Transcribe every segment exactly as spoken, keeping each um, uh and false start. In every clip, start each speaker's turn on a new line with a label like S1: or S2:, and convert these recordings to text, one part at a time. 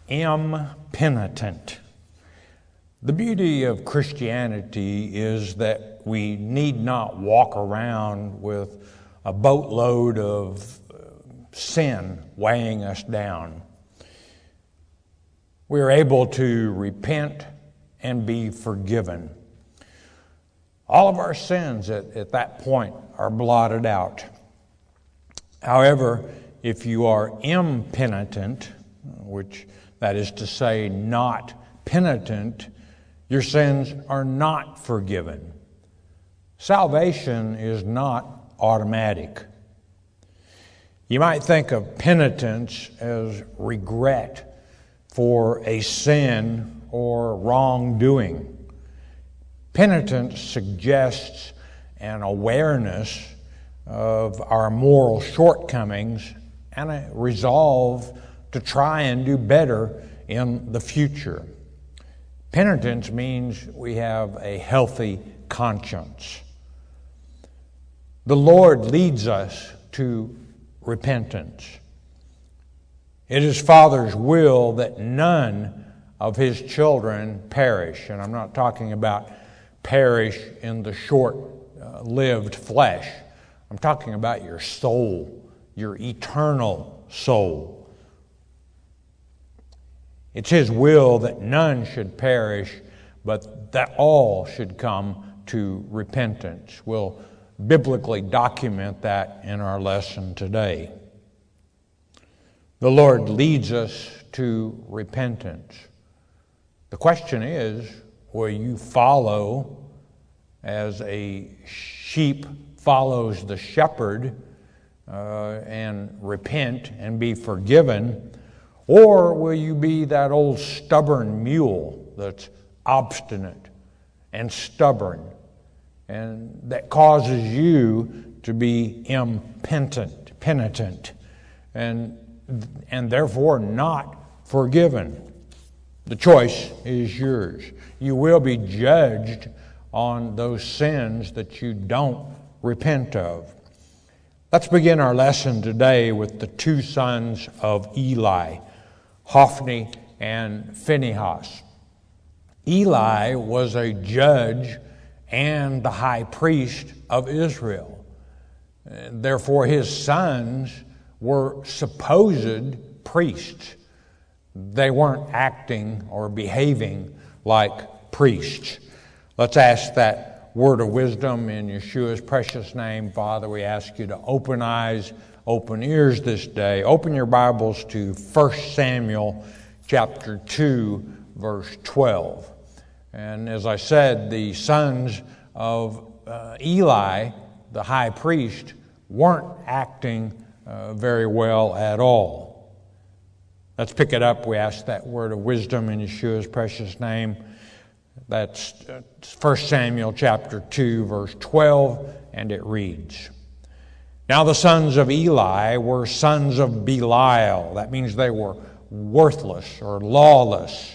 S1: impenitent. The beauty of Christianity is that we need not walk around with a boatload of sin weighing us down. We are able to repent and be forgiven. All of our sins at, at that point are blotted out. However, if you are impenitent, which that is to say not penitent, your sins are not forgiven. Salvation is not automatic. You might think of penitence as regret for a sin or wrongdoing. Penitence suggests an awareness of our moral shortcomings and a resolve to try and do better in the future. Penitence means we have a healthy conscience. The Lord leads us to repentance. It is Father's will that none of His children perish. And I'm not talking about perish in the short-lived flesh. I'm talking about your soul, your eternal soul. It's His will that none should perish, but that all should come to repentance. We'll biblically document that in our lesson today. The Lord leads us to repentance. The question is, will you follow as a sheep follows the shepherd uh, and repent and be forgiven? Or will you be that old stubborn mule that's obstinate and stubborn and that causes you to be impenitent, penitent, and, and therefore not forgiven? The choice is yours. You will be judged on those sins that you don't repent of. Let's begin our lesson today with the two sons of Eli, Hophni and Phinehas. Eli was a judge and the high priest of Israel. Therefore, his sons were supposed priests. They weren't acting or behaving like priests. Let's ask that word of wisdom in Yeshua's precious name. Father, we ask you to open eyes, open ears this day. Open your Bibles to First Samuel chapter two, verse twelve. And as I said, the sons of uh, Eli, the high priest, weren't acting uh, very well at all. Let's pick it up. We ask that word of wisdom in Yeshua's precious name. That's First Samuel chapter two, verse twelve, and it reads, Now the sons of Eli were sons of Belial. That means they were worthless or lawless.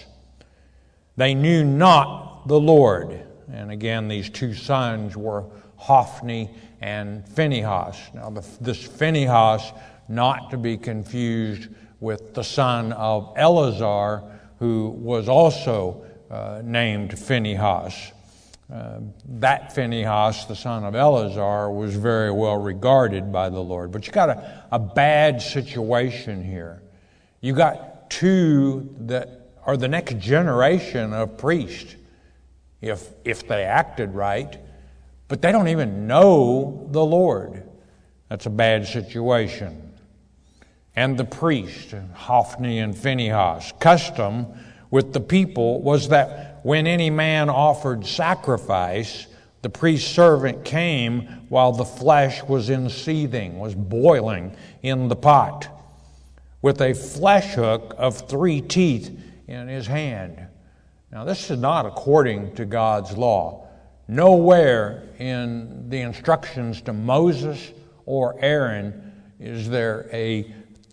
S1: They knew not the Lord. And again, these two sons were Hophni and Phinehas. Now the, this Phinehas, not to be confused with the son of Eleazar, who was also uh, named Phinehas. Uh, that Phinehas, the son of Eleazar, was very well regarded by the Lord. But you got a, a bad situation here. You got two that are the next generation of priests, if if they acted right, but they don't even know the Lord. That's a bad situation. And the priest, Hophni and Phinehas, custom with the people was that when any man offered sacrifice, the priest's servant came while the flesh was in seething, was boiling in the pot, with a flesh hook of three teeth in his hand. Now, this is not according to God's law. Nowhere in the instructions to Moses or Aaron is there a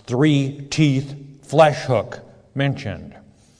S1: three-teeth flesh hook mentioned.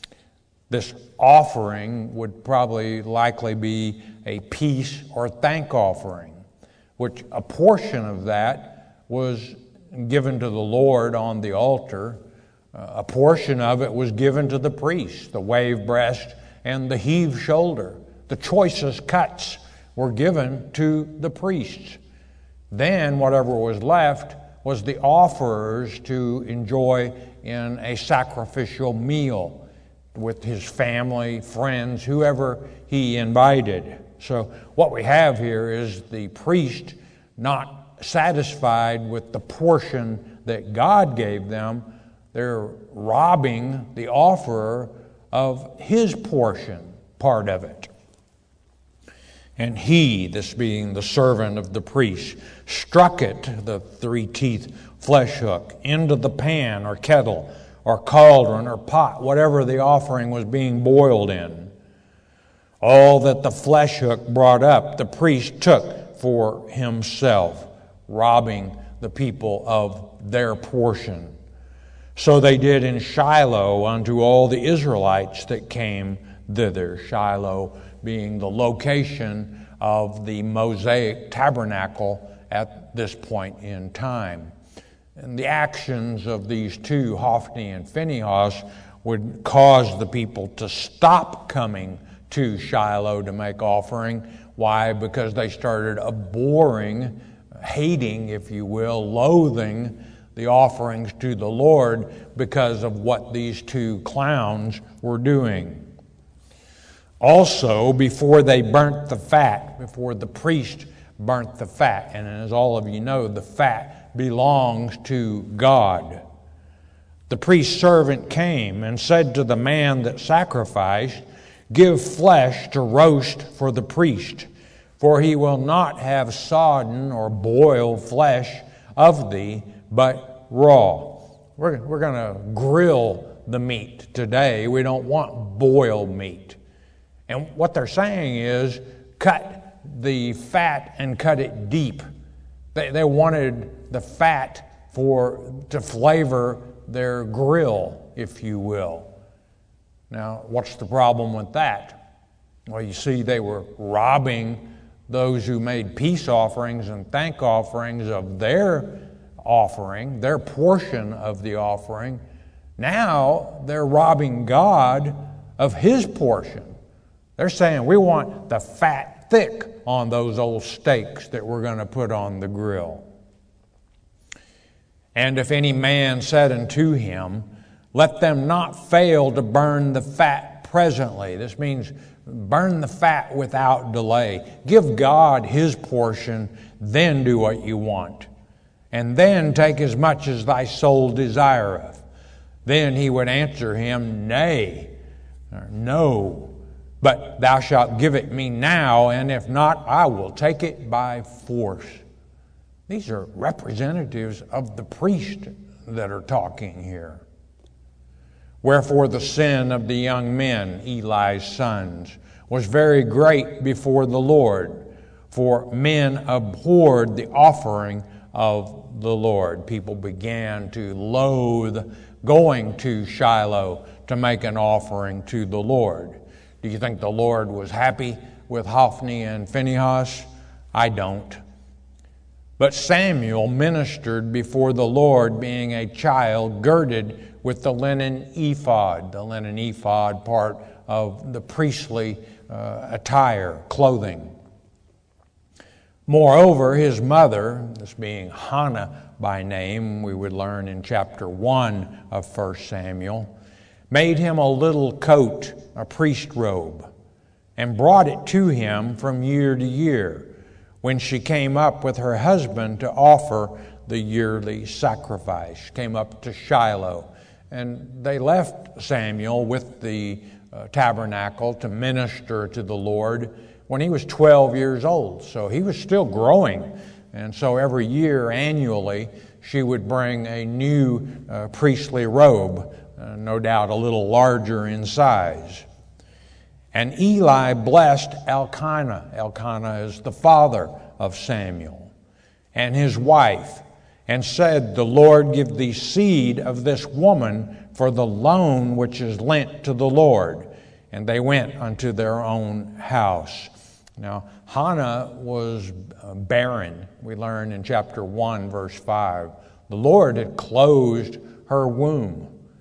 S1: This offering would probably likely be a peace or thank offering, which a portion of that was given to the Lord on the altar. A portion of it was given to the priests, the wave breast and the heave shoulder. The choicest cuts were given to the priests. Then whatever was left was the offerers to enjoy in a sacrificial meal with his family, friends, whoever he invited. So what we have here is the priest not satisfied with the portion that God gave them. They're robbing the offerer of his portion, part of it. And he, this being the servant of the priest, struck it, the three-teeth flesh hook, into the pan or kettle or cauldron or pot, whatever the offering was being boiled in. All that the flesh hook brought up, the priest took for himself, robbing the people of their portion. So they did in Shiloh unto all the Israelites that came thither. Shiloh being the location of the Mosaic tabernacle at this point in time. And the actions of these two, Hophni and Phinehas, would cause the people to stop coming to Shiloh to make offering. Why? Because they started abhorring, hating, if you will, loathing the offerings to the Lord because of what these two clowns were doing. Also, before they burnt the fat, before the priest burnt the fat, and as all of you know, the fat belongs to God. The priest's servant came and said to the man that sacrificed, "Give flesh to roast for the priest, for he will not have sodden or boiled flesh of thee, but raw." We're, we're going to grill the meat today. We don't want boiled meat. And what they're saying is, cut the fat and cut it deep. They, they wanted the fat for to flavor their grill, if you will. Now, what's the problem with that? Well, you see, they were robbing those who made peace offerings and thank offerings of their offering, their portion of the offering. Now they're robbing God of his portion. They're saying, we want the fat thick on those old steaks that we're going to put on the grill. And if any man said unto him, let them not fail to burn the fat presently. This means burn the fat without delay. Give God his portion, then do what you want. And then take as much as thy soul desireth. Then he would answer him, Nay, or no. But thou shalt give it me now, and if not, I will take it by force. These are representatives of the priest that are talking here. Wherefore the sin of the young men, Eli's sons, was very great before the Lord, for men abhorred the offering of the Lord. People began to loathe going to Shiloh to make an offering to the Lord. Do you think the Lord was happy with Hophni and Phinehas? I don't. But Samuel ministered before the Lord, being a child, girded with the linen ephod, the linen ephod part of the priestly uh, attire, clothing. Moreover, his mother, this being Hannah by name, we would learn in chapter one of First Samuel, made him a little coat, a priest robe, and brought it to him from year to year, when she came up with her husband to offer the yearly sacrifice. She came up to Shiloh, and they left Samuel with the uh, tabernacle to minister to the Lord when he was twelve years old. So he was still growing, and so every year, annually, she would bring a new uh, priestly robe, uh, no doubt a little larger in size. And Eli blessed Elkanah. Elkanah is the father of Samuel, and his wife, and said, The Lord give thee seed of this woman for the loan which is lent to the Lord. And they went unto their own house. Now, Hannah was barren. We learn in chapter one, verse five. The Lord had closed her womb.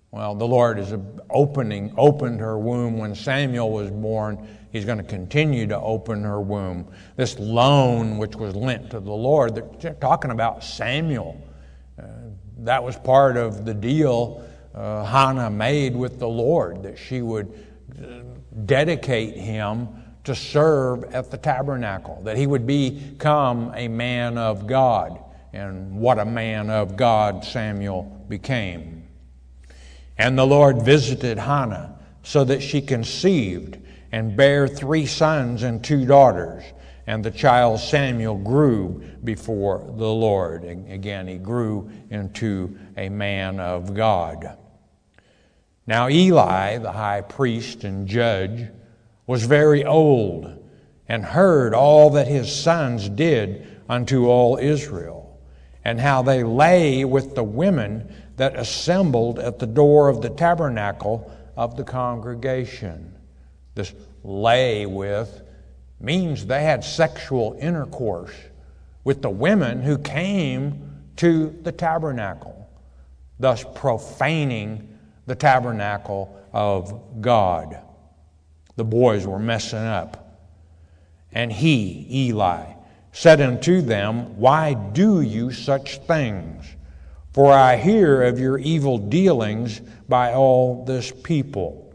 S1: Well, the Lord is opening, opened her womb when Samuel was born. He's going to continue to open her womb. This loan which was lent to the Lord, they're talking about Samuel. Uh, that was part of the deal uh, Hannah made with the Lord, that she would uh, dedicate him to serve at the tabernacle, that he would become a man of God. And what a man of God Samuel became. And the Lord visited Hannah so that she conceived and bare three sons and two daughters. And the child Samuel grew before the Lord. And again, he grew into a man of God. Now Eli, the high priest and judge, was very old and heard all that his sons did unto all Israel, and how they lay with the women that assembled at the door of the tabernacle of the congregation. This lay with means they had sexual intercourse with the women who came to the tabernacle, thus profaning the tabernacle of God. The boys were messing up. And he, Eli, said unto them, Why do you such things? For I hear of your evil dealings by all this people.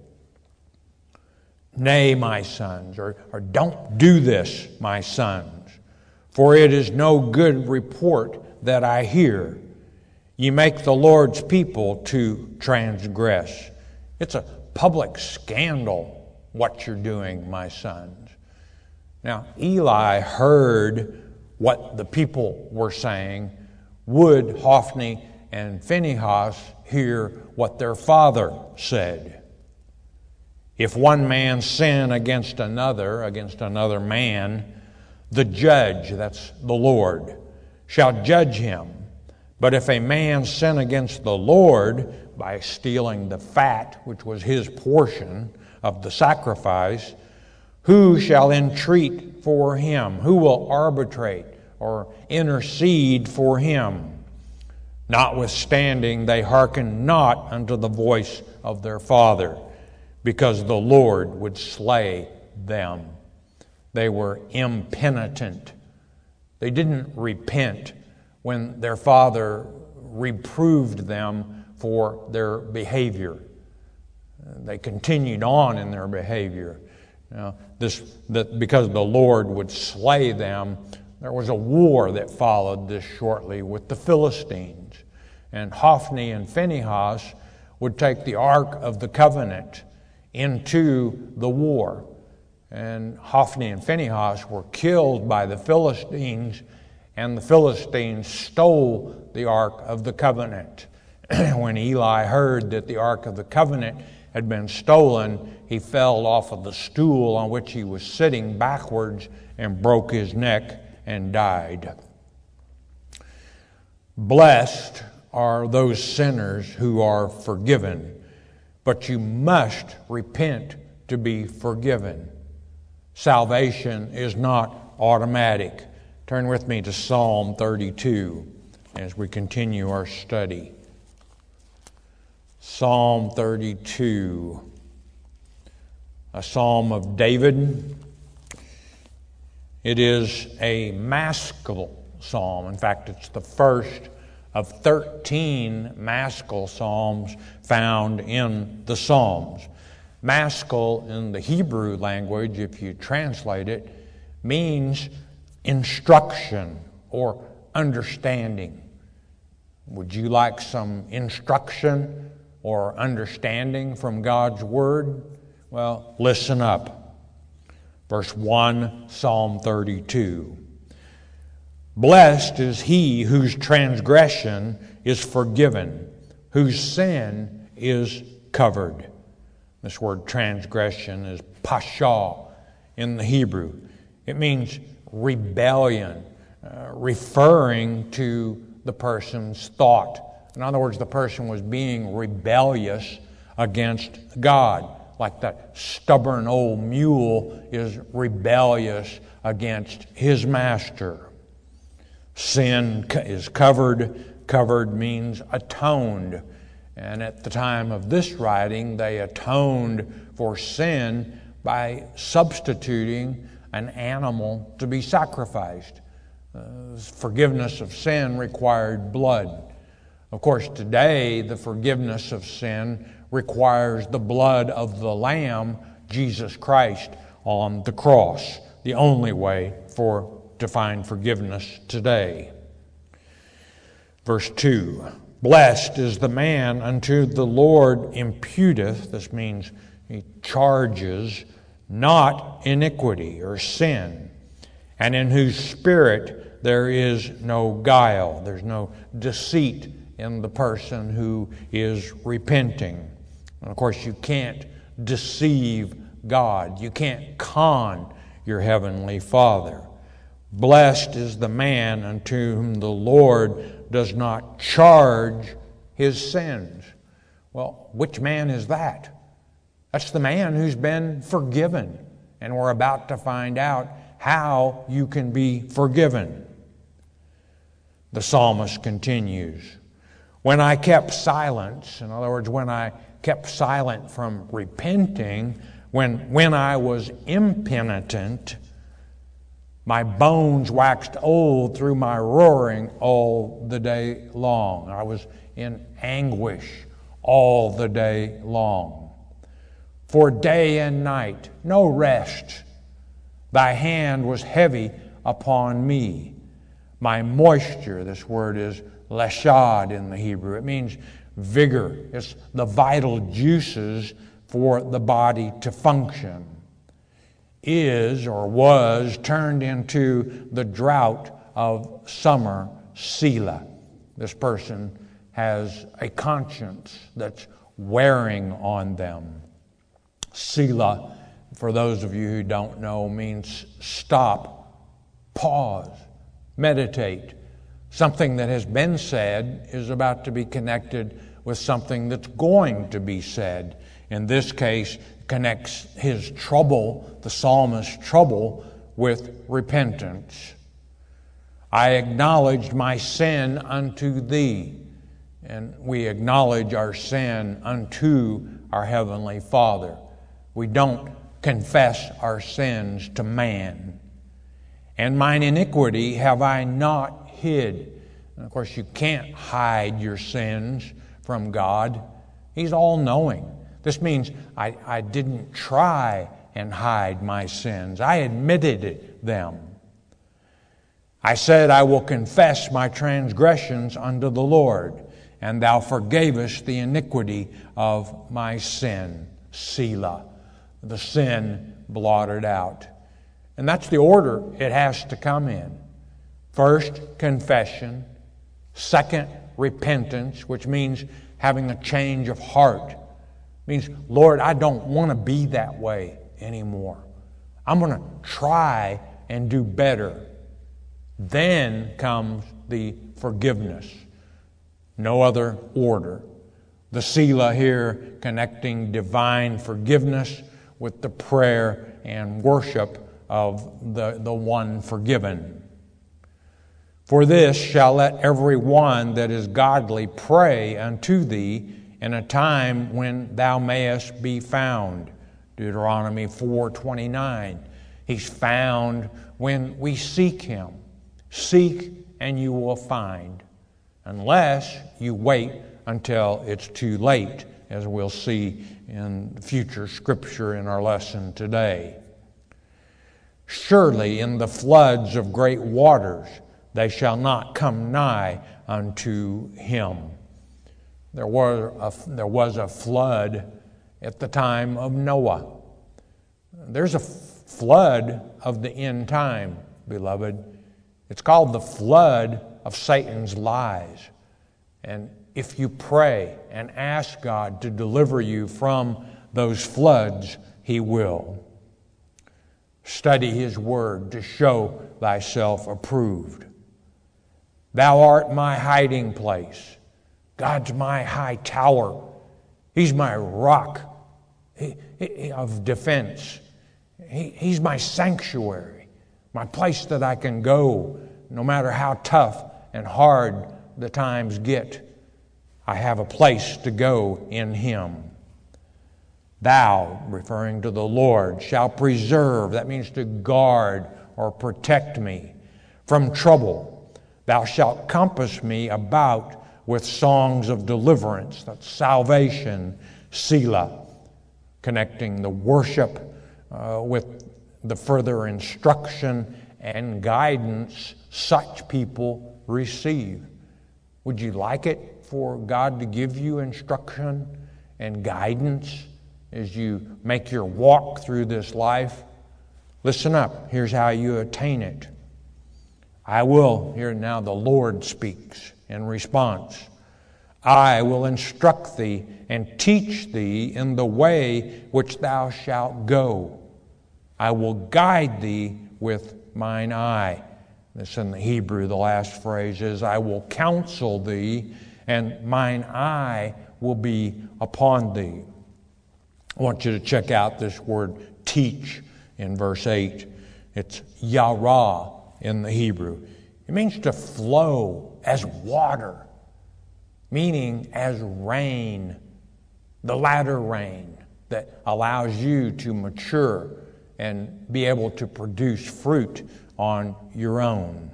S1: Nay, my sons, or, or don't do this, my sons, for it is no good report that I hear. Ye make the Lord's people to transgress. It's a public scandal what you're doing, my sons. Now, Eli heard what the people were saying. Would Hophni and Phinehas hear what their father said? If one man sin against another, against another man, the judge, that's the Lord, shall judge him. But if a man sin against the Lord by stealing the fat, which was his portion of the sacrifice, who shall entreat for him? Who will arbitrate or intercede for him? Notwithstanding, they hearkened not unto the voice of their father, because the Lord would slay them. They were impenitent. They didn't repent when their father reproved them for their behavior. They continued on in their behavior. Now, this that because the Lord would slay them, there was a war that followed this shortly with the Philistines. And Hophni and Phinehas would take the Ark of the Covenant into the war. And Hophni and Phinehas were killed by the Philistines, and the Philistines stole the Ark of the Covenant. When Eli heard that the Ark of the Covenant had been stolen, he fell off of the stool on which he was sitting backwards and broke his neck and died. Blessed are those sinners who are forgiven, but you must repent to be forgiven. Salvation is not automatic. Turn with me to Psalm thirty-two as we continue our study. Psalm thirty-two, a psalm of David. It is a maskil psalm. In fact, it's the first of thirteen maskil psalms found in the Psalms. Maskil in the Hebrew language, if you translate it, means instruction or understanding. Would you like some instruction or understanding from God's Word? Well, listen up. Verse one, Psalm thirty-two. Blessed is he whose transgression is forgiven, whose sin is covered. This word transgression is pasha in the Hebrew. It means rebellion, uh, referring to the person's thought. In other words, the person was being rebellious against God, like that stubborn old mule is rebellious against his master. Sin is covered. Covered means atoned. And at the time of this writing, they atoned for sin by substituting an animal to be sacrificed. Uh, forgiveness of sin required blood. Of course, today, the forgiveness of sin requires the blood of the Lamb, Jesus Christ, on the cross. The only way for to find forgiveness today. Verse two, blessed is the man unto the Lord imputeth, this means he charges, not iniquity or sin, and in whose spirit there is no guile, there's no deceit in the person who is repenting. And of course, you can't deceive God. You can't con your heavenly Father. Blessed is the man unto whom the Lord does not charge his sins. Well, which man is that? That's the man who's been forgiven. And we're about to find out how you can be forgiven. The psalmist continues, when I kept silence, in other words, when I kept silent from repenting, when, when I was impenitent, my bones waxed old through my roaring all the day long. I was in anguish all the day long. For day and night, no rest. Thy hand was heavy upon me. My moisture, this word is lashad in the Hebrew. It means vigor. It's the vital juices for the body to function. Is or was turned into the drought of summer, Selah. This person has a conscience that's wearing on them. Selah, for those of you who don't know, means stop, pause, meditate. Something that has been said is about to be connected with something that's going to be said. In this case, connects his trouble, the psalmist's trouble, with repentance. I acknowledged my sin unto thee. And we acknowledge our sin unto our Heavenly Father. We don't confess our sins to man. And mine iniquity have I not hid. And of course, you can't hide your sins from God. He's all-knowing. This means I, I didn't try and hide my sins. I admitted them. I said, I will confess my transgressions unto the Lord, and thou forgavest the iniquity of my sin. Selah. The sin blotted out. And that's the order it has to come in. First, confession. Second, repentance, which means having a change of heart. Means, Lord, I don't want to be that way anymore. I'm going to try and do better. Then comes the forgiveness. No other order. The Selah here connecting divine forgiveness with the prayer and worship of the, the one forgiven. For this shall let every one that is godly pray unto thee in a time when thou mayest be found. Deuteronomy four twenty-nine. He's found when we seek him. Seek and you will find. Unless you wait until it's too late, as we'll see in future scripture in our lesson today. Surely in the floods of great waters they shall not come nigh unto him. There was a, there was a flood at the time of Noah. There's a flood of the end time, beloved. It's called the flood of Satan's lies. And if you pray and ask God to deliver you from those floods, he will. Study his word to show thyself approved. Thou art my hiding place. God's my high tower. He's my rock of defense. He, he's my sanctuary, my place that I can go no matter how tough and hard the times get. I have a place to go in Him. Thou, referring to the Lord, shall preserve, that means to guard or protect me from trouble. Thou shalt compass me about with songs of deliverance, that's salvation, Selah, connecting the worship uh, with the further instruction and guidance such people receive. Would you like it for God to give you instruction and guidance as you make your walk through this life? Listen up. Here's how you attain it. I will, here now the Lord speaks in response. I will instruct thee and teach thee in the way which thou shalt go. I will guide thee with mine eye. This in the Hebrew, the last phrase is, I will counsel thee, and mine eye will be upon thee. I want you to check out this word teach in verse eight. It's yara in the Hebrew. It means to flow as water, meaning as rain, the latter rain that allows you to mature and be able to produce fruit on your own.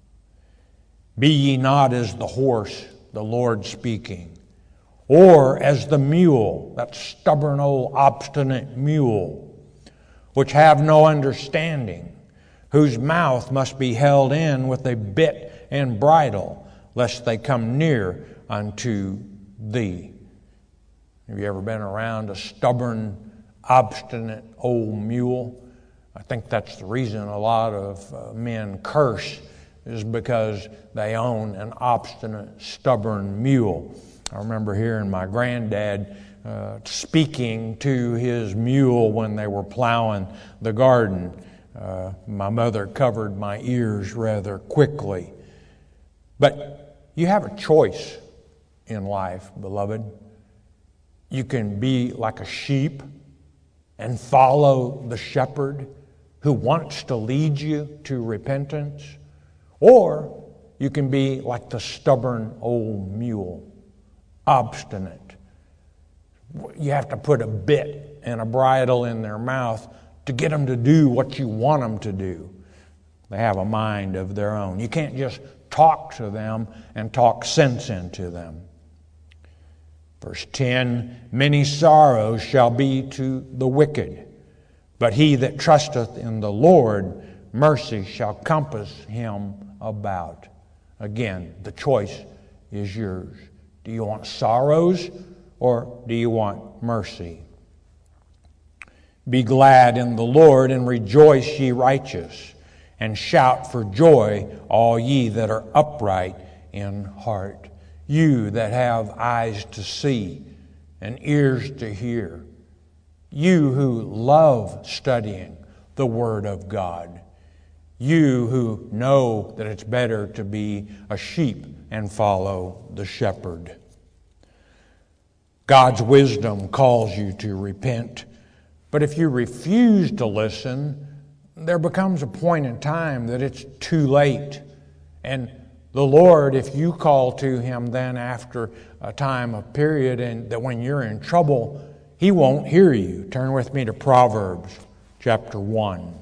S1: Be ye not as the horse, the Lord speaking, or as the mule, that stubborn old obstinate mule, which have no understanding, whose mouth must be held in with a bit and bridle, lest they come near unto thee. Have you ever been around a stubborn, obstinate old mule? I think that's the reason a lot of uh, men curse, is because they own an obstinate, stubborn mule. I remember hearing my granddad uh, speaking to his mule when they were plowing the garden. Uh, my mother covered my ears rather quickly. But you have a choice in life, beloved. You can be like a sheep and follow the shepherd who wants to lead you to repentance, or you can be like the stubborn old mule, obstinate. You have to put a bit and a bridle in their mouth to get them to do what you want them to do. They have a mind of their own. You can't just talk to them and talk sense into them. Verse ten, many sorrows shall be to the wicked, but he that trusteth in the Lord, mercy shall compass him about. Again, the choice is yours. Do you want sorrows or do you want mercy? Be glad in the Lord and rejoice, ye righteous, and shout for joy, all ye that are upright in heart. You that have eyes to see and ears to hear. You who love studying the Word of God. You who know that it's better to be a sheep and follow the shepherd. God's wisdom calls you to repent. But if you refuse to listen, there becomes a point in time that it's too late. And the Lord, if you call to Him then after a time, a period, and that when you're in trouble, He won't hear you. Turn with me to Proverbs chapter one.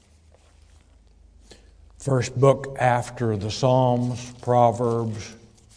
S1: First book after the Psalms, Proverbs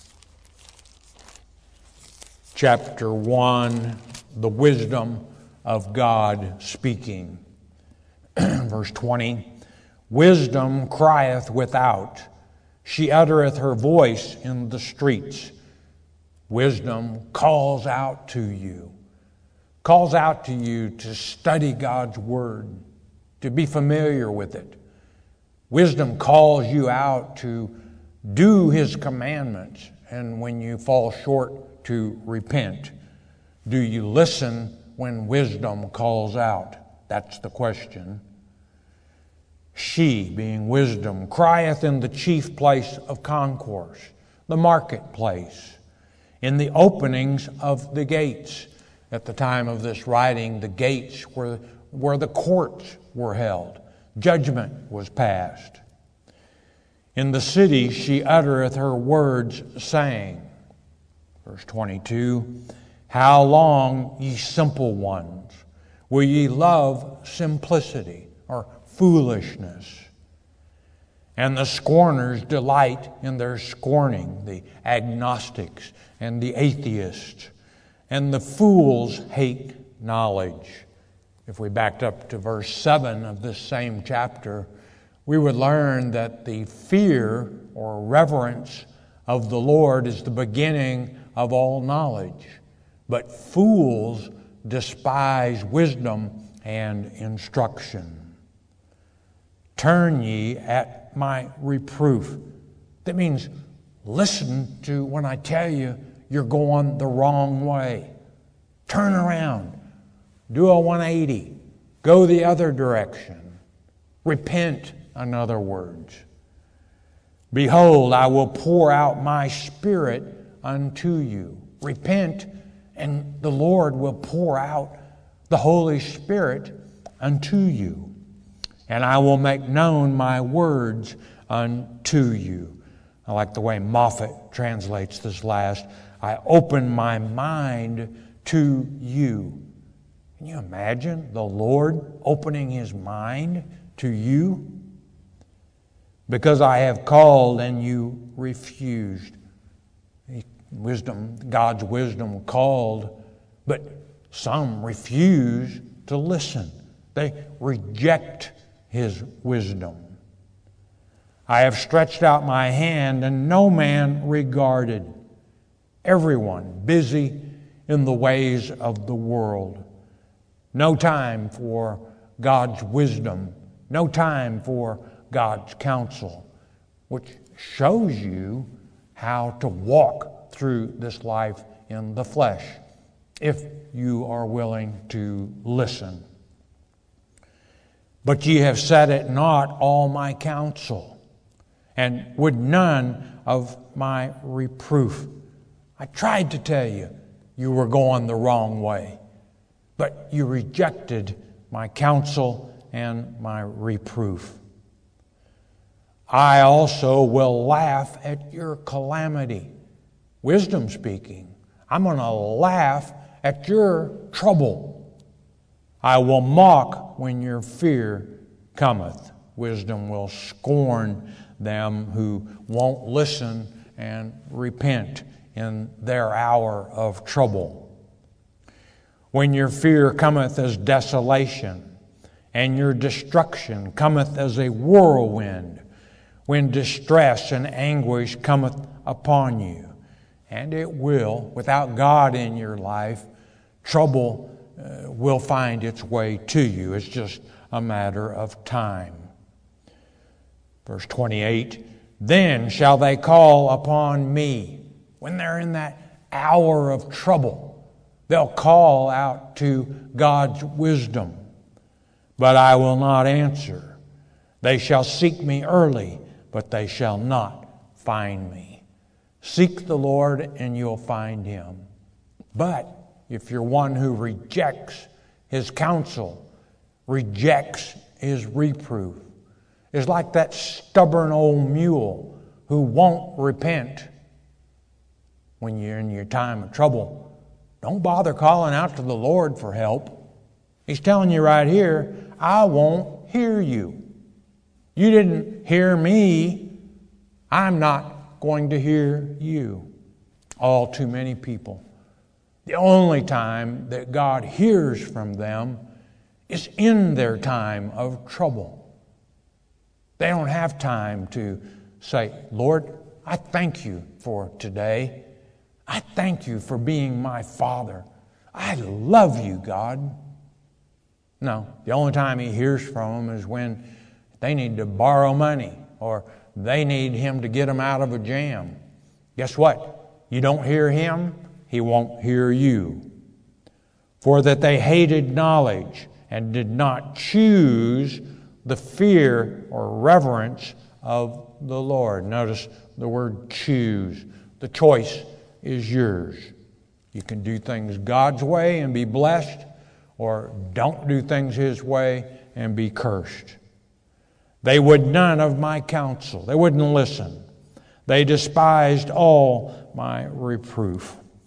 S1: chapter one, the wisdom of God speaking. Verse twenty, wisdom crieth without, she uttereth her voice in the streets. Wisdom calls out to you, calls out to you to study God's Word, to be familiar with it. Wisdom calls you out to do His commandments, and when you fall short, to repent. Do you listen when wisdom calls out? That's the question. She, being wisdom, crieth in the chief place of concourse, the marketplace, in the openings of the gates. At the time of this writing, the gates were where the courts were held. Judgment was passed. In the city she uttereth her words, saying. Verse twenty-two, how long, ye simple ones, will ye love simplicity or foolishness? And the scorners delight in their scorning, the agnostics and the atheists. And the fools hate knowledge. If we backed up to verse seven of this same chapter, we would learn that the fear or reverence of the Lord is the beginning of all knowledge. But fools despise wisdom and instruction. Turn ye at my reproof. That means listen to when I tell you you're going the wrong way. Turn around. Do a one eighty. Go the other direction. Repent, in other words. Behold, I will pour out my Spirit unto you. Repent, and the Lord will pour out the Holy Spirit unto you. And I will make known my words unto you. I like the way Moffat translates this last. I open my mind to you. Can you imagine the Lord opening His mind to you? Because I have called and you refused. Wisdom, God's wisdom called, but some refuse to listen. They reject His wisdom. I have stretched out my hand and no man regarded. Everyone busy in the ways of the world. No time for God's wisdom. No time for God's counsel, which shows you how to walk through this life in the flesh, if you are willing to listen. But ye have set at naught all my counsel, and would none of my reproof. I tried to tell you you were going the wrong way, but you rejected my counsel and my reproof. I also will laugh at your calamity. Wisdom speaking. I'm going to laugh at your trouble. I will mock when your fear cometh. Wisdom will scorn them who won't listen and repent in their hour of trouble. When your fear cometh as desolation, and your destruction cometh as a whirlwind, when distress and anguish cometh upon you. And it will, without God in your life, trouble uh, will find its way to you. It's just a matter of time. Verse twenty-eight, then shall they call upon me. When they're in that hour of trouble, they'll call out to God's wisdom. But I will not answer. They shall seek me early, but they shall not find me. Seek the Lord and you'll find Him. But if you're one who rejects His counsel, rejects His reproof, is like that stubborn old mule who won't repent. When you're in your time of trouble, don't bother calling out to the Lord for help. He's telling you right here, I won't hear you. You didn't hear me. I'm not going to hear you. All too many people. The only time that God hears from them is in their time of trouble. They don't have time to say, Lord, I thank you for today. I thank you for being my Father. I love you, God. No, the only time He hears from them is when they need to borrow money or they need Him to get them out of a jam. Guess what? You don't hear Him, He won't hear you. For that they hated knowledge and did not choose the fear or reverence of the Lord. Notice the word choose. The choice is yours. You can do things God's way and be blessed, or don't do things His way and be cursed. They would none of my counsel. They wouldn't listen. They despised all my reproof.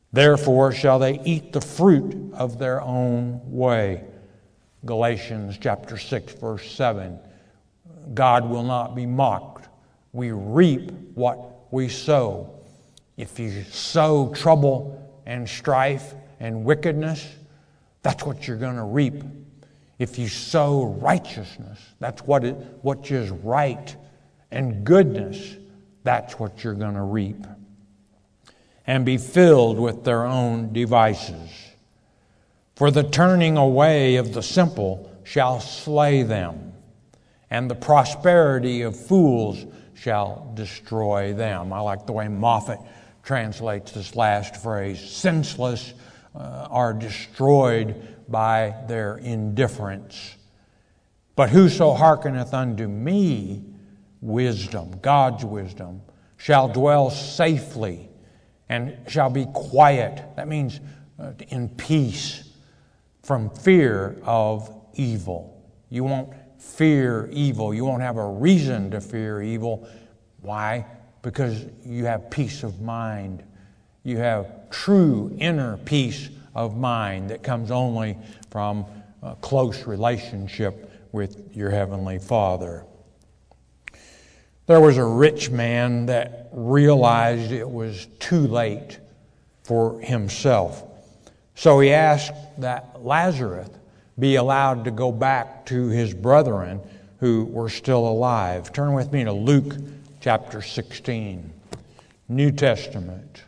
S1: Therefore shall they eat the fruit of their own way. Galatians chapter six, verse seven. God will not be mocked. We reap what we sow. If you sow trouble and strife and wickedness, that's what you're going to reap. If you sow righteousness, that's what it, what is right, and goodness, that's what you're going to reap. And be filled with their own devices. For the turning away of the simple shall slay them, and the prosperity of fools shall destroy them. I like the way Moffat translates this last phrase. Senseless uh, are destroyed by their indifference. But whoso hearkeneth unto me, wisdom, God's wisdom, shall dwell safely and shall be quiet. That means uh, in peace from fear of evil. You won't fear evil. You won't have a reason to fear evil. Why? Because you have peace of mind. You have true inner peace of mind that comes only from a close relationship with your Heavenly Father. There was a rich man that realized it was too late for himself. So he asked that Lazarus be allowed to go back to his brethren who were still alive. Turn with me to Luke chapter sixteen, New Testament.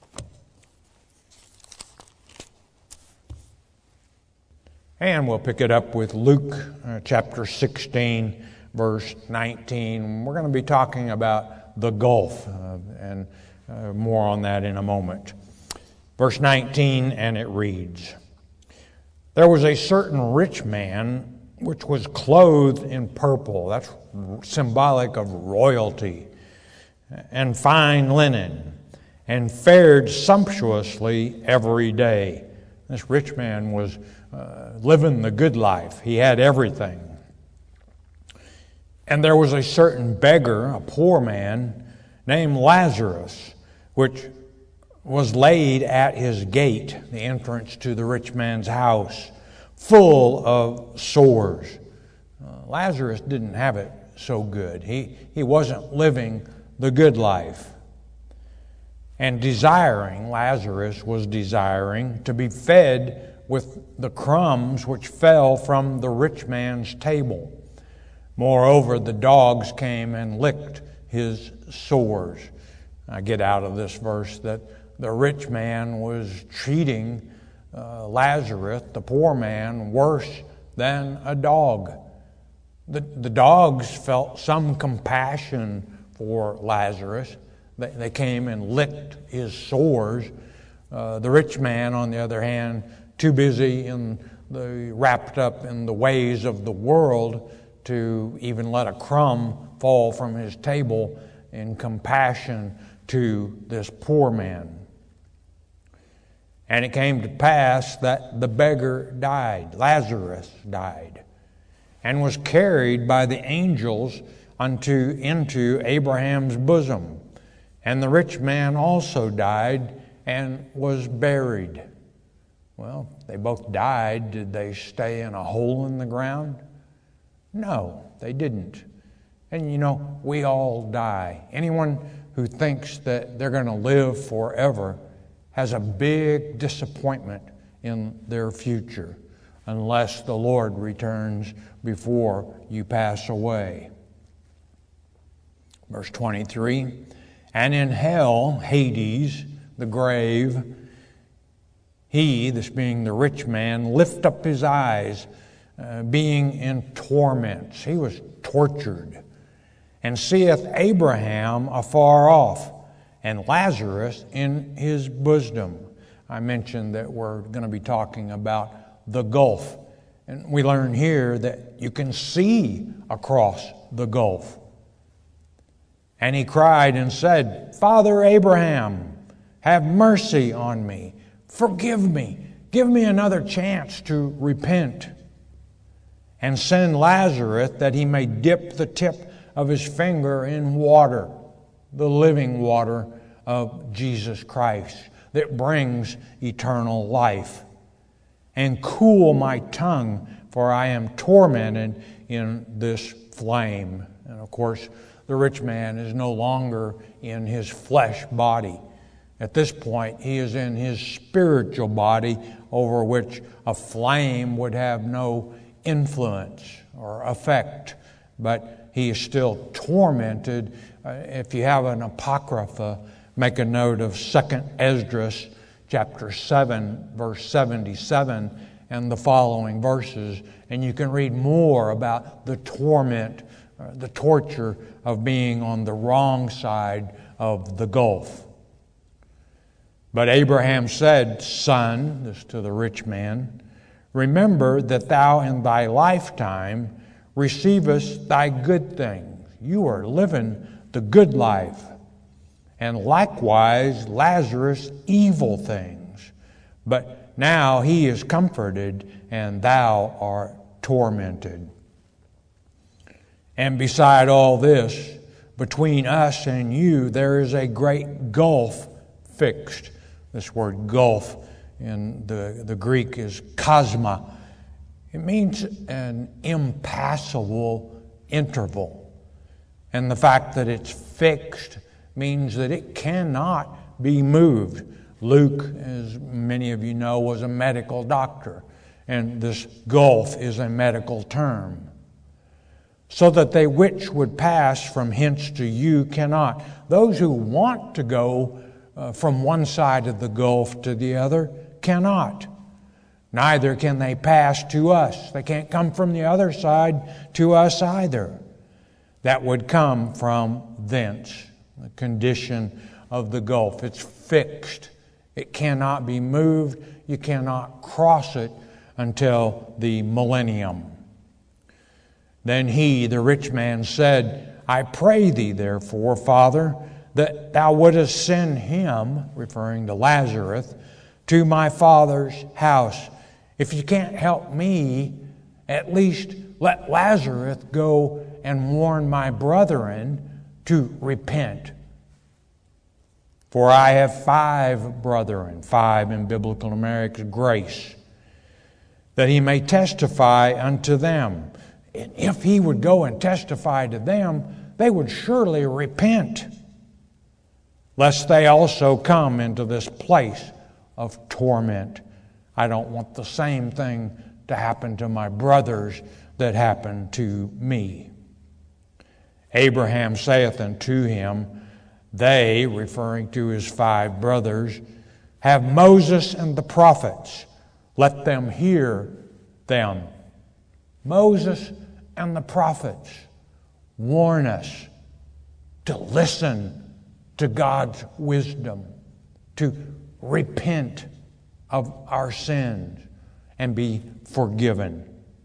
S1: And we'll pick it up with Luke uh, chapter sixteen, verse nineteen. We're going to be talking about the gulf, uh, and uh, more on that in a moment. Verse nineteen, and it reads, There was a certain rich man which was clothed in purple. That's symbolic of royalty. And fine linen, and fared sumptuously every day. This rich man was uh, living the good life. He had everything. And there was a certain beggar, a poor man, named Lazarus, which was laid at his gate, the entrance to the rich man's house, full of sores. Uh, Lazarus didn't have it so good. He, he wasn't living the good life. And desiring, Lazarus was desiring to be fed with the crumbs which fell from the rich man's table. Moreover, the dogs came and licked his sores. I get out of this verse that the rich man was treating uh, Lazarus, the poor man, worse than a dog. The, the dogs felt some compassion for Lazarus. They, they came and licked his sores. Uh, the rich man, on the other hand, too busy in the wrapped up in the ways of the world to even let a crumb fall from his table in compassion to this poor man. And it came to pass that the beggar died, Lazarus died, and was carried by the angels unto into Abraham's bosom. And the rich man also died and was buried. Well, they both died. Did they stay in a hole in the ground? No, they didn't. And you know, we all die. Anyone who thinks that they're going to live forever has a big disappointment in their future unless the Lord returns before you pass away. Verse twenty-three, and in hell, Hades, the grave, he, this being the rich man, lift up his eyes, uh, being in torments. He was tortured. And seeth Abraham afar off, and Lazarus in his bosom. I mentioned that we're going to be talking about the gulf. And we learn here that you can see across the gulf. And he cried and said, Father Abraham, have mercy on me. Forgive me. Give me another chance to repent. And send Lazarus that he may dip the tip of his finger in water, the living water of Jesus Christ, that brings eternal life. And cool my tongue, for I am tormented in this flame. And of course, the rich man is no longer in his flesh body. At this point, he is in his spiritual body, over which a flame would have no influence or effect. But he is still tormented. Uh, if you have an apocrypha, make a note of Second Esdras chapter seven, verse seventy-seven, and the following verses, and you can read more about the torment, uh, the torture of being on the wrong side of the gulf. But Abraham said, Son, this to the rich man, remember that thou in thy lifetime receivest thy good things. You are living the good life. And likewise Lazarus evil things. But now he is comforted, and thou art tormented. And beside all this, between us and you, there is a great gulf fixed. This word gulf in the, the Greek is chasma. It means an impassable interval. And the fact that it's fixed means that it cannot be moved. Luke, as many of you know, was a medical doctor, and this gulf is a medical term. So that they which would pass from hence to you cannot. Those who want to go uh, from one side of the gulf to the other cannot. Neither can they pass to us. They can't come from the other side to us either. That would come from thence. The condition of the gulf. It's fixed. It cannot be moved. You cannot cross it until the millennium. Then he, the rich man, said, I pray thee, therefore, Father, that thou wouldest send him, referring to Lazarus, to my father's house. If you can't help me, at least let Lazarus go and warn my brethren to repent. For I have five brethren, five in biblical American grace, that he may testify unto them. And if he would go and testify to them, they would surely repent, lest they also come into this place of torment. I don't want the same thing to happen to my brothers that happened to me. Abraham saith unto him, they, referring to his five brothers, have Moses and the prophets. Let them hear them. Moses and the prophets warn us to listen to God's wisdom, to repent of our sins and be forgiven.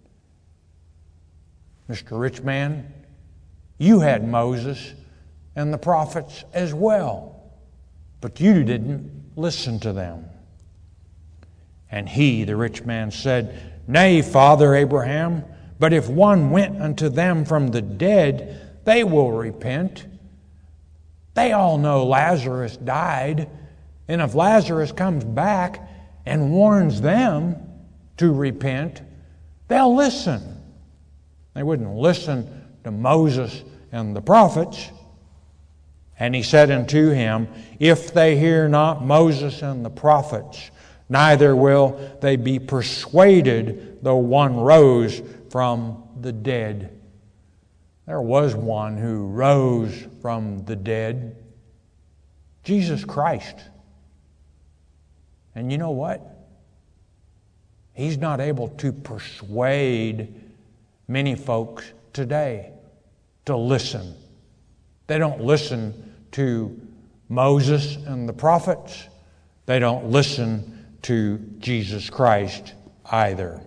S1: Mister Richman, you had Moses and the prophets as well, but you didn't listen to them. And he, the rich man, said, Nay, Father Abraham, but if one went unto them from the dead, they will repent. They all know Lazarus died, and if Lazarus comes back and warns them to repent, they'll listen. They wouldn't listen to Moses and the prophets. And he said unto him, If they hear not Moses and the prophets, neither will they be persuaded, though one rose from the dead. There was one who rose from the dead, Jesus Christ. And you know what? He's not able to persuade many folks today to listen. They don't listen to Moses and the prophets. They don't listen to Jesus Christ either.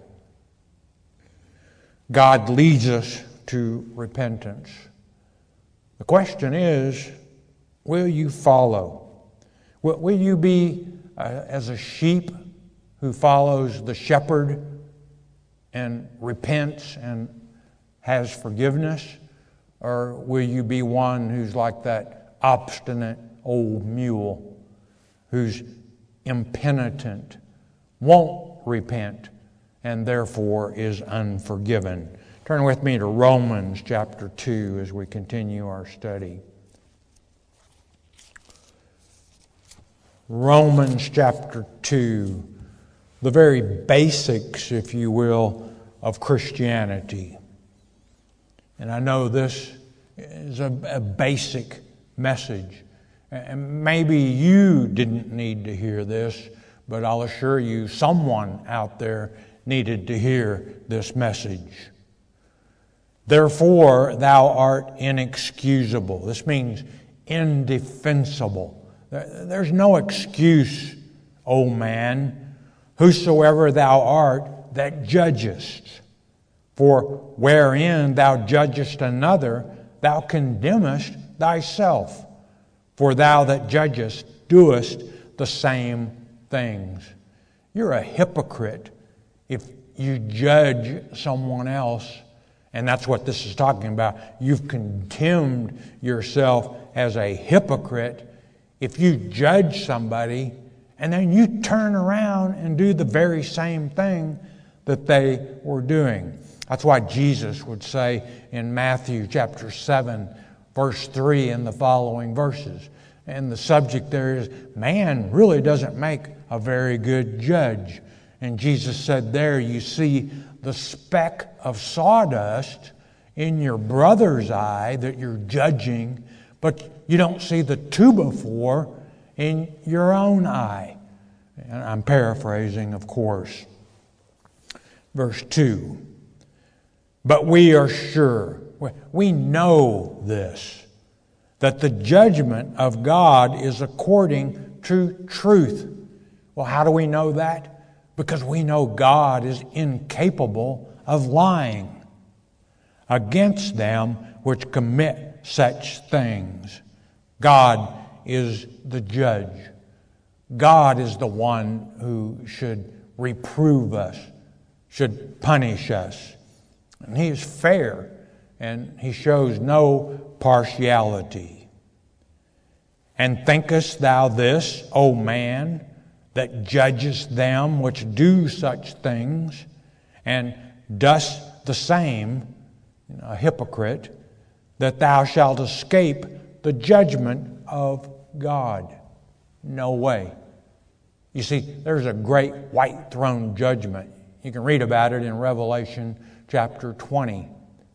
S1: God leads us to repentance. The question is, will you follow? Will, will you be uh, as a sheep who follows the shepherd and repents and has forgiveness? Or will you be one who's like that obstinate old mule who's impenitent, won't repent, and therefore is unforgiven. Turn with me to Romans chapter two as we continue our study. Romans chapter two, the very basics, if you will, of Christianity. And I know this is a, a basic message. And maybe you didn't need to hear this, but I'll assure you someone out there needed to hear this message. Therefore, thou art inexcusable. This means indefensible. There's no excuse, O man, whosoever thou art that judgest. For wherein thou judgest another, thou condemnest thyself. For thou that judgest doest the same things. You're a hypocrite if you judge someone else. And that's what this is talking about. You've condemned yourself as a hypocrite if you judge somebody and then you turn around and do the very same thing that they were doing. That's why Jesus would say in Matthew chapter seven, verse three and the following verses. And the subject there is, man really doesn't make a very good judge. And Jesus said there, you see the speck of sawdust in your brother's eye that you're judging, but you don't see the two before in your own eye. And I'm paraphrasing, of course. Verse two. But we are sure, we know this, that the judgment of God is according to truth. Well, how do we know that? Because we know God is incapable of lying against them which commit such things. God is the judge. God is the one who should reprove us, should punish us. And He is fair, and He shows no partiality. And thinkest thou this, O man, that judgest them which do such things, and dost the same, you know, a hypocrite, that thou shalt escape the judgment of God? No way. You see, there's a great white throne judgment. You can read about it in Revelation chapter twenty.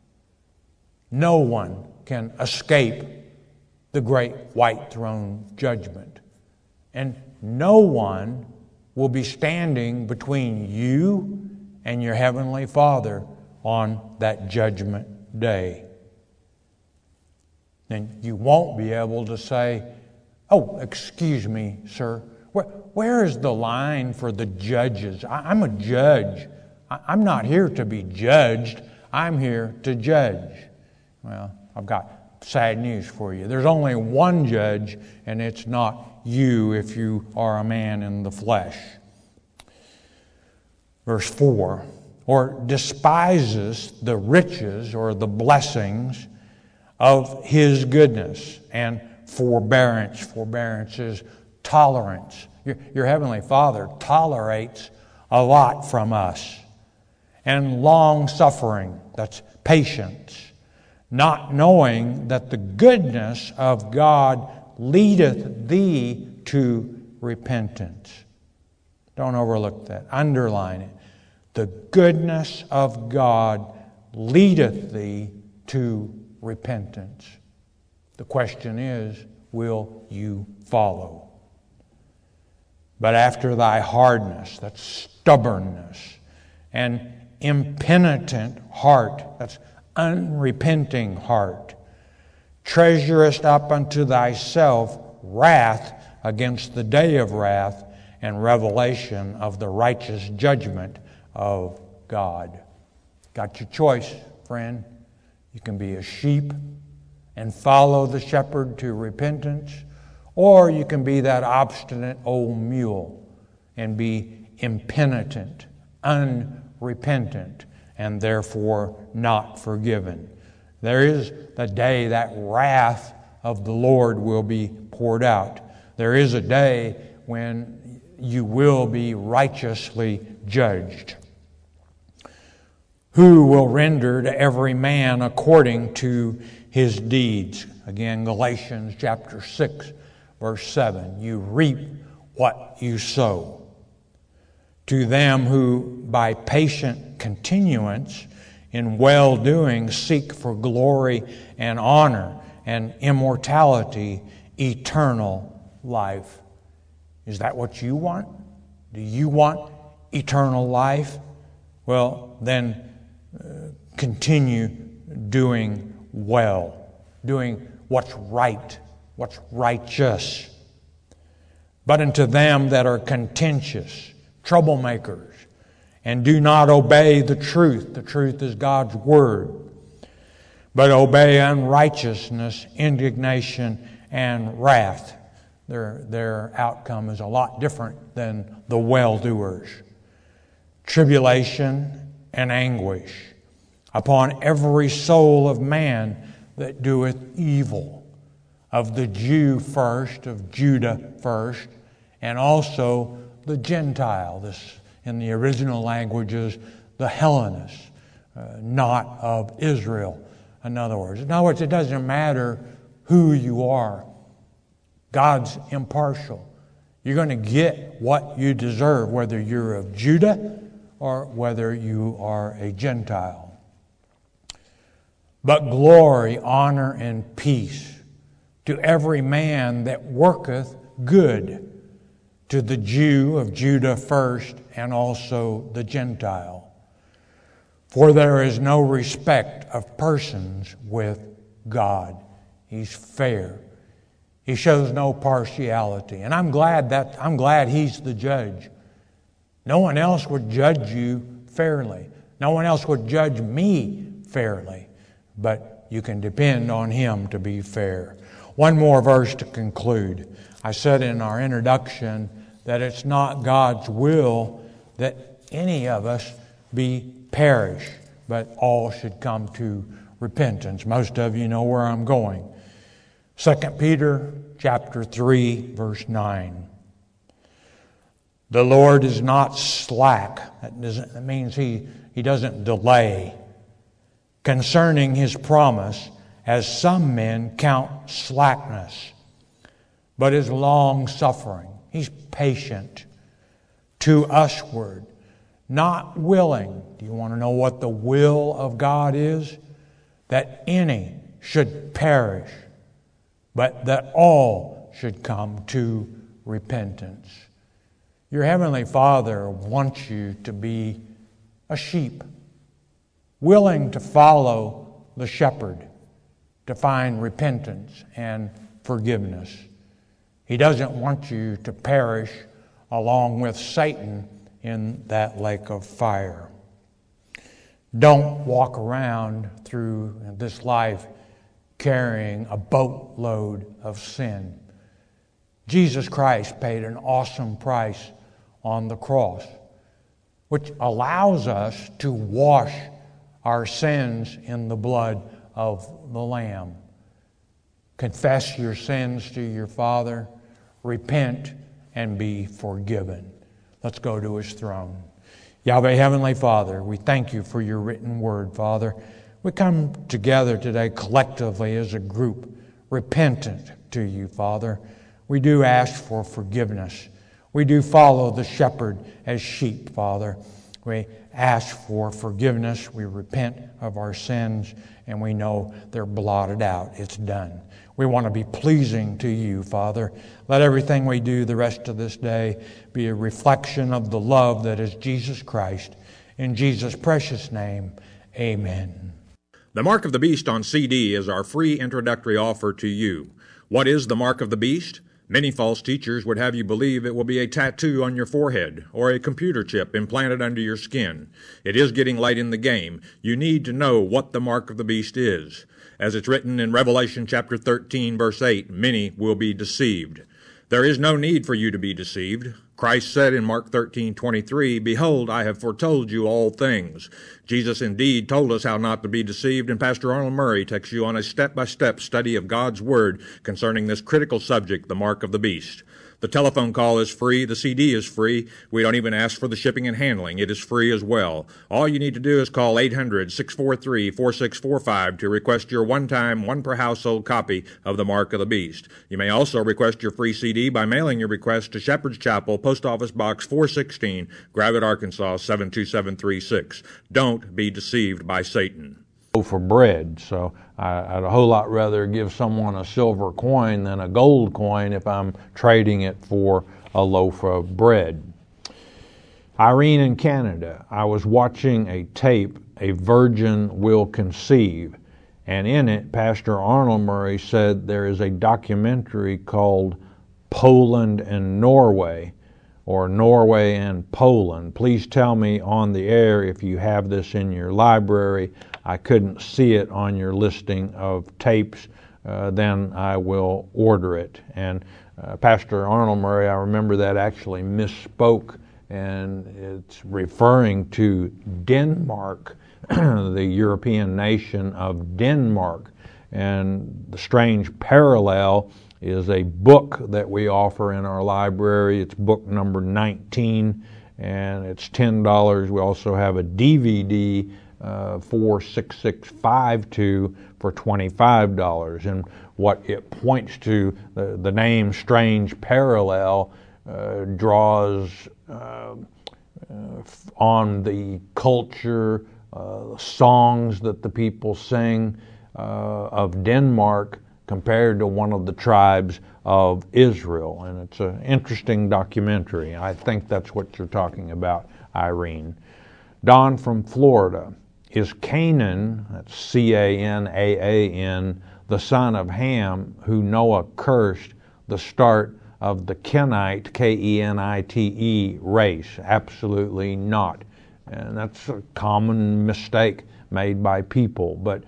S1: No one can escape the great white throne judgment. And no one will be standing between you and your heavenly Father on that judgment day. And you won't be able to say, oh, excuse me, sir, where, where is the line for the judges? I, I'm a judge. I, I'm not here to be judged. I'm here to judge. Well, I've got sad news for you. There's only one judge, and it's not you if you are a man in the flesh. Verse four, or despises the riches or the blessings of His goodness and forbearance. Forbearance is tolerance. Your, your Heavenly Father tolerates a lot from us. And long suffering, that's patience. Not knowing that the goodness of God leadeth thee to repentance. Don't overlook that. Underline it. The goodness of God leadeth thee to repentance. The question is, will you follow? But after thy hardness, that's stubbornness, and impenitent heart, that's unrepenting heart, treasurest up unto thyself wrath against the day of wrath and revelation of the righteous judgment of God. Got your choice, friend. You can be a sheep and follow the shepherd to repentance, or you can be that obstinate old mule and be impenitent, unrepentant, and therefore not forgiven. There is the day that wrath of the Lord will be poured out. There is a day when you will be righteously judged. Who will render to every man according to his deeds? Again, Galatians chapter six, verse seven. You reap what you sow. To them who by patient continuance in well-doing seek for glory and honor and immortality, eternal life. Is that what you want? Do you want eternal life? Well, then uh, continue doing well, doing what's right, what's righteous. But unto them that are contentious, troublemakers, and do not obey the truth. The truth is God's Word. But obey unrighteousness, indignation, and wrath. Their, their outcome is a lot different than the well-doers. Tribulation and anguish upon every soul of man that doeth evil. Of the Jew first, of Judah first, and also the Gentile. This, in the original languages, the Hellenist, uh, not of Israel. In other words, in other words, it doesn't matter who you are. God's impartial. You're going to get what you deserve, whether you're of Judah or whether you are a Gentile. But glory, honor, and peace to every man that worketh good, to the Jew of Judah first, and also the Gentile. For there is no respect of persons with God. He's fair. He shows no partiality. And I'm glad that I'm glad He's the judge. No one else would judge you fairly. No one else would judge me fairly. But you can depend on Him to be fair. One more verse to conclude. I said in our introduction that it's not God's will that any of us be perish, but all should come to repentance. Most of you know where I'm going. Second Peter chapter three, verse nine. The Lord is not slack. That, doesn't, that means he, he doesn't delay concerning His promise, as some men count slackness, but is long-suffering. He's patient to usward, not willing. Do you want to know what the will of God is? That any should perish, but that all should come to repentance. Your Heavenly Father wants you to be a sheep, willing to follow the shepherd, to find repentance and forgiveness. He doesn't want you to perish along with Satan in that lake of fire. Don't walk around through this life carrying a boatload of sin. Jesus Christ paid an awesome price on the cross, which allows us to wash our sins in the blood of the Lamb. Confess your sins to your Father, repent, and be forgiven. Let's go to His throne. Yahweh, Heavenly Father, we thank You for Your written word, Father. We come together today collectively as a group, repentant to You, Father. We do ask for forgiveness. We do follow the shepherd as sheep, Father. We ask for forgiveness. We repent of our sins, and we know they're blotted out. It's done. We want to be pleasing to You, Father. Let everything we do the rest of this day be a reflection of the love that is Jesus Christ. In Jesus' precious name, amen.
S2: The Mark of the Beast on C D is our free introductory offer to you. What is the Mark of the Beast? Many false teachers would have you believe it will be a tattoo on your forehead or a computer chip implanted under your skin. It is getting late in the game. You need to know what the Mark of the Beast is. As it's written in Revelation chapter thirteen, verse eight, many will be deceived. There is no need for you to be deceived. Christ said in Mark thirteen twenty-three, "Behold, I have foretold you all things." Jesus indeed told us how not to be deceived, and Pastor Arnold Murray takes you on a step-by-step study of God's Word concerning this critical subject, the Mark of the Beast. The telephone call is free. The C D is free. We don't even ask for the shipping and handling. It is free as well. All you need to do is call eight hundred, six four three, four six four five to request your one-time, one-per-household copy of The Mark of the Beast. You may also request your free C D by mailing your request to Shepherd's Chapel, Post Office Box four sixteen, Gravette, Arkansas, seven two seven three six. Don't be deceived by Satan.
S1: For bread, so I, I'd a whole lot rather give someone a silver coin than a gold coin if I'm trading it for a loaf of bread. Irene in Canada, I was watching a tape, A Virgin Will Conceive, and in it, Pastor Arnold Murray said there is a documentary called Poland and Norway, or Norway and Poland. Please tell me on the air if you have this in your library. I couldn't see it on your listing of tapes, uh, then I will order it. And uh, Pastor Arnold Murray, I remember that actually misspoke, and it's referring to Denmark, the European nation of Denmark. And the strange parallel is a book that we offer in our library. It's book number nineteen, and it's ten dollars. We also have a D V D, uh, four six six five two, for twenty-five dollars. And what it points to, the, the name Strange Parallel, uh, draws uh, uh, on the culture, uh, songs that the people sing uh, of Denmark, compared to one of the tribes of Israel. And it's an interesting documentary. I think that's what you're talking about, Irene. Don from Florida. Is Canaan, that's C A N A A N, the son of Ham, who Noah cursed, the start of the Kenite, K E N I T E, race? Absolutely not. And that's a common mistake made by people. But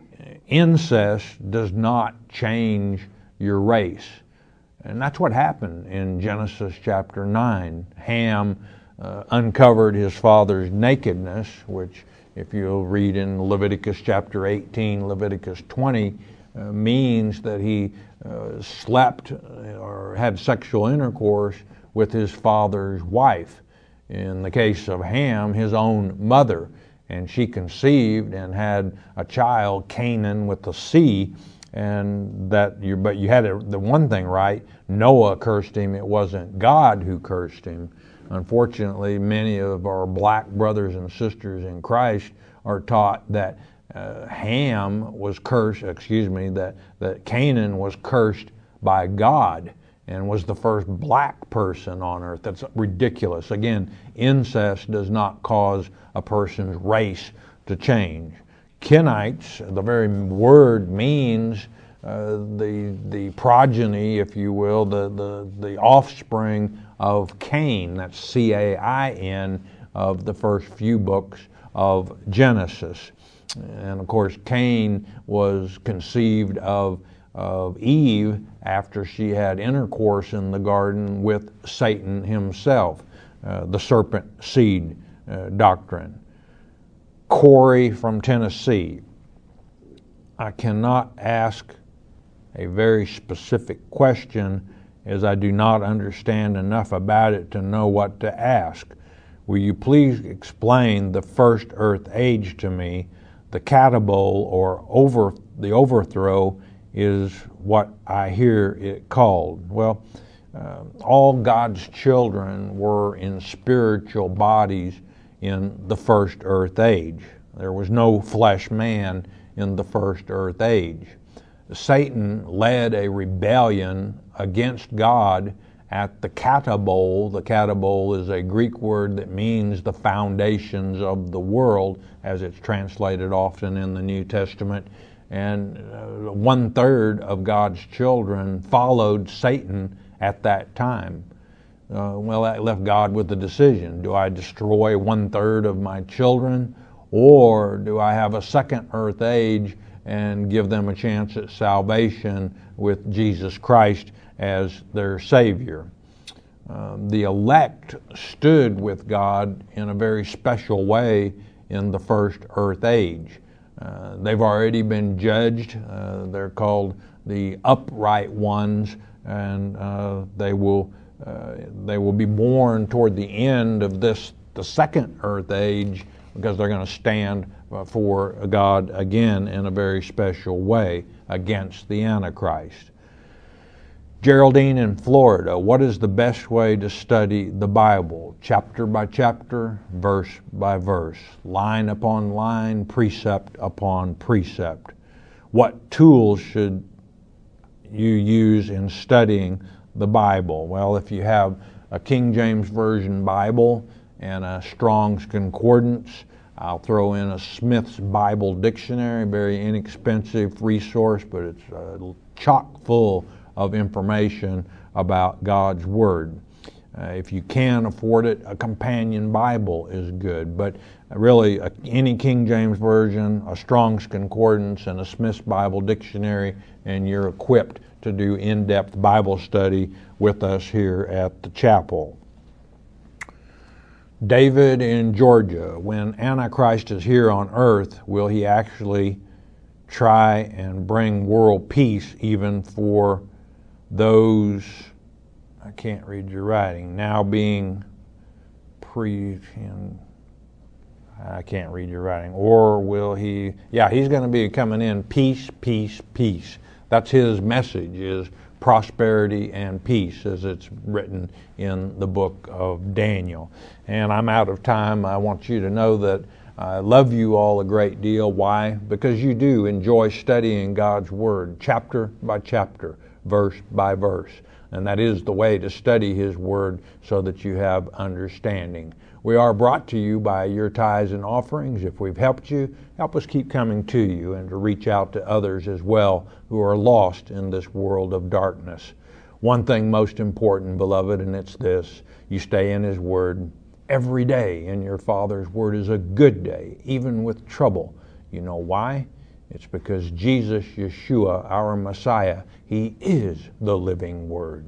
S1: incest does not change your race. And that's what happened in Genesis chapter nine. Ham uh, uncovered his father's nakedness, which, if you'll read in Leviticus chapter eighteen, Leviticus twenty, uh, means that he uh, slept or had sexual intercourse with his father's wife. In the case of Ham, his own mother. And she conceived and had a child, Canaan, with a C. And that you, but you had a, the one thing right: Noah cursed him. It wasn't God who cursed him. Unfortunately, many of our black brothers and sisters in Christ are taught that uh, Ham was cursed. Excuse me, that that Canaan was cursed by God and was the first black person on earth. That's ridiculous. Again, incest does not cause a person's race to change. Kenites, the very word means uh, the the progeny, if you will, the, the, the offspring of Cain. That's C A I N, of the first few books of Genesis. And of course, Cain was conceived of of Eve after she had intercourse in the garden with Satan himself, uh, the serpent seed uh, doctrine. Corey from Tennessee. I cannot ask a very specific question, as I do not understand enough about it to know what to ask. Will you please explain the first earth age to me? The catabole, or over the overthrow, is what I hear it called. Well, uh, all God's children were in spiritual bodies in the first earth age. There was no flesh man in the first earth age. Satan led a rebellion against God at the catabole. The catabole is a Greek word that means the foundations of the world, as it's translated often in the New Testament. And uh, one third of God's children followed Satan at that time. Uh, well, that left God with the decision. Do I destroy one third of my children, or do I have a second earth age and give them a chance at salvation with Jesus Christ as their Savior? Um, the elect stood with God in a very special way in the first earth age. Uh, they've already been judged. Uh, they're called the upright ones, and uh, they will uh, they will be born toward the end of this, the second earth age, because they're going to stand for God again in a very special way against the Antichrist. Geraldine in Florida, what is the best way to study the Bible? Chapter by chapter, verse by verse, line upon line, precept upon precept. What tools should you use in studying the Bible? Well, if you have a King James Version Bible and a Strong's Concordance, I'll throw in a Smith's Bible Dictionary, very inexpensive resource, but it's uh, chock full of information about God's Word. Uh, if you can afford it, a companion Bible is good, but really uh, any King James Version, a Strong's Concordance, and a Smith's Bible Dictionary, and you're equipped to do in-depth Bible study with us here at the chapel. David in Georgia, when Antichrist is here on earth, will he actually try and bring world peace even for those, I can't read your writing, now being pre, I can't read your writing, or will he, yeah, he's going to be coming in peace, peace, peace. That's his message, is prosperity and peace, as it's written in the book of Daniel. And I'm out of time. I want you to know that I love you all a great deal. Why? Because you do enjoy studying God's Word, chapter by chapter, verse by verse. And that is the way to study His Word, so that you have understanding. We are brought to you by your tithes and offerings. If we've helped you, help us keep coming to you and to reach out to others as well who are lost in this world of darkness. One thing most important, beloved, and it's this: you stay in His Word. Every day in your Father's Word is a good day, even with trouble. You know why? It's because Jesus, Yeshua, our Messiah, He is the living Word.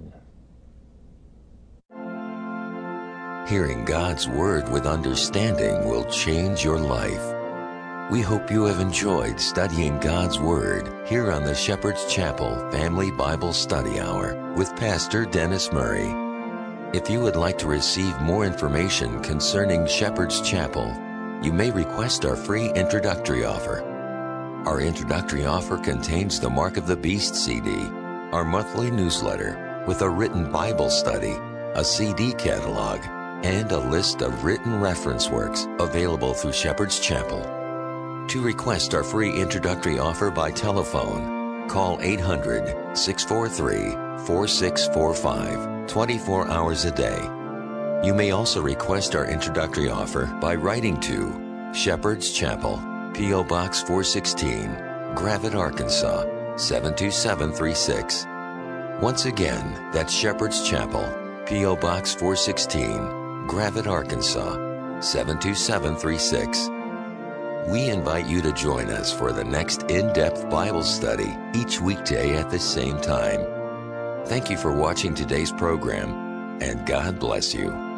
S3: Hearing God's Word with understanding will change your life. We hope you have enjoyed studying God's Word here on the Shepherd's Chapel Family Bible Study Hour with Pastor Dennis Murray. If you would like to receive more information concerning Shepherd's Chapel, you may request our free introductory offer. Our introductory offer contains the Mark of the Beast C D, our monthly newsletter with a written Bible study, a C D catalog, and a list of written reference works available through Shepherd's Chapel. To request our free introductory offer by telephone, call eight hundred, six four three, four six four five, twenty-four hours a day. You may also request our introductory offer by writing to Shepherd's Chapel, P O Box four sixteen, Gravette, Arkansas, seven two seven three six. Once again, that's Shepherd's Chapel, P O Box four sixteen, Gravette, Arkansas, seven two seven three six. We invite you to join us for the next in-depth Bible study each weekday at the same time. Thank you for watching today's program, and God bless you.